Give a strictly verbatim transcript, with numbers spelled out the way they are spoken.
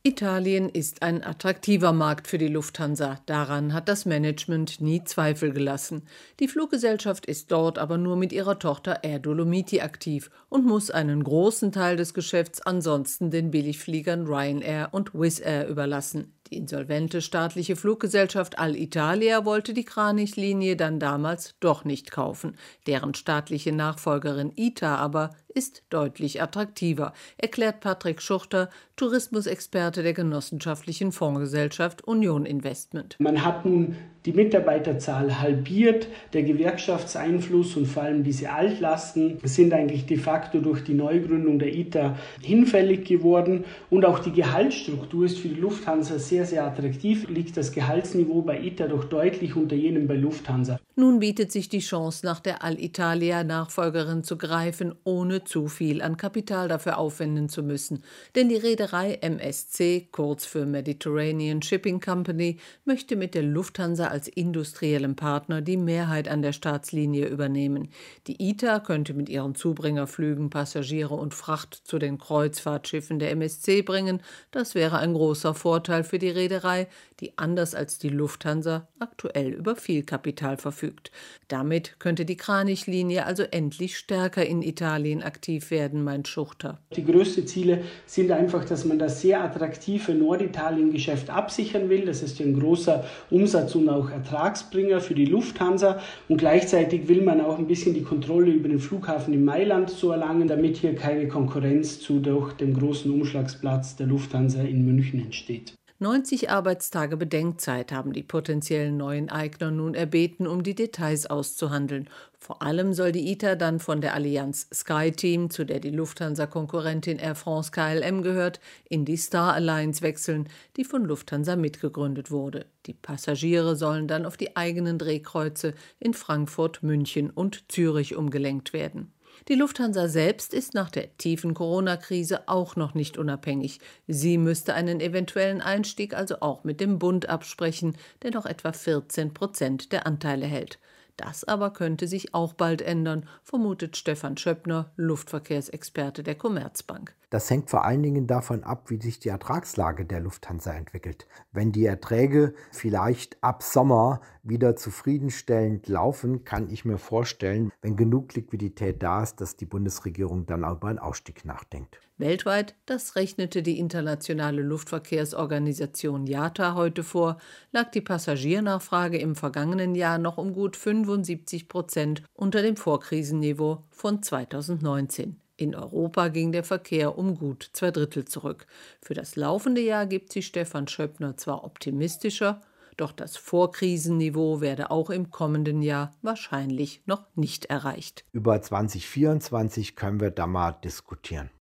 Italien ist ein attraktiver Markt für die Lufthansa. Daran hat das Management nie Zweifel gelassen. Die Fluggesellschaft ist dort aber nur mit ihrer Tochter Air Dolomiti aktiv und muss einen großen Teil des Geschäfts ansonsten den Billigfliegern Ryanair und Wizz Air überlassen. Die insolvente staatliche Fluggesellschaft Alitalia wollte die Kranichlinie dann damals doch nicht kaufen. Deren staatliche Nachfolgerin I T A aber ist deutlich attraktiver, erklärt Patrick Schuchter, Tourismusexperte der genossenschaftlichen Fondsgesellschaft Union Investment. Man hat nun die Mitarbeiterzahl halbiert, der Gewerkschaftseinfluss und vor allem diese Altlasten sind eigentlich de facto durch die Neugründung der I T A hinfällig geworden und auch die Gehaltsstruktur ist für die Lufthansa sehr, sehr attraktiv, liegt das Gehaltsniveau bei I T A doch deutlich unter jenem bei Lufthansa. Nun bietet sich die Chance, nach der Alitalia-Nachfolgerin zu greifen, ohne zu viel an Kapital dafür aufwenden zu müssen. Denn die Reederei M S C, kurz für Mediterranean Shipping Company, möchte mit der Lufthansa als industriellem Partner die Mehrheit an der Staatslinie übernehmen. Die I T A könnte mit ihren Zubringerflügen Passagiere und Fracht zu den Kreuzfahrtschiffen der M S C bringen. Das wäre ein großer Vorteil für die Reederei, die anders als die Lufthansa aktuell über viel Kapital verfügt. Damit könnte die Kranichlinie also endlich stärker in Italien aktiv werden, meint Schuchter. Die größten Ziele sind einfach, dass man das sehr attraktive Norditalien-Geschäft absichern will. Das ist ein großer Umsatz- und auch Ertragsbringer für die Lufthansa. Und gleichzeitig will man auch ein bisschen die Kontrolle über den Flughafen in Mailand zu erlangen, damit hier keine Konkurrenz zu durch dem großen Umschlagsplatz der Lufthansa in München entsteht. neunzig Arbeitstage Bedenkzeit haben die potenziellen neuen Eigner nun erbeten, um die Details auszuhandeln. Vor allem soll die I T A dann von der Allianz SkyTeam, zu der die Lufthansa-Konkurrentin Air France K L M gehört, in die Star Alliance wechseln, die von Lufthansa mitgegründet wurde. Die Passagiere sollen dann auf die eigenen Drehkreuze in Frankfurt, München und Zürich umgelenkt werden. Die Lufthansa selbst ist nach der tiefen Corona-Krise auch noch nicht unabhängig. Sie müsste einen eventuellen Einstieg also auch mit dem Bund absprechen, der noch etwa vierzehn Prozent der Anteile hält. Das aber könnte sich auch bald ändern, vermutet Stefan Schöppner, Luftverkehrsexperte der Commerzbank. Das hängt vor allen Dingen davon ab, wie sich die Ertragslage der Lufthansa entwickelt. Wenn die Erträge vielleicht ab Sommer wieder zufriedenstellend laufen, kann ich mir vorstellen, wenn genug Liquidität da ist, dass die Bundesregierung dann auch über einen Ausstieg nachdenkt. Weltweit, das rechnete die internationale Luftverkehrsorganisation I A T A heute vor, lag die Passagiernachfrage im vergangenen Jahr noch um gut fünfundsiebzig Prozent unter dem Vorkrisenniveau von zweitausendneunzehn. In Europa ging der Verkehr um gut zwei Drittel zurück. Für das laufende Jahr gibt sich Stefan Schöppner zwar optimistischer, doch das Vorkrisenniveau werde auch im kommenden Jahr wahrscheinlich noch nicht erreicht. Über zwanzig vierundzwanzig können wir da mal diskutieren.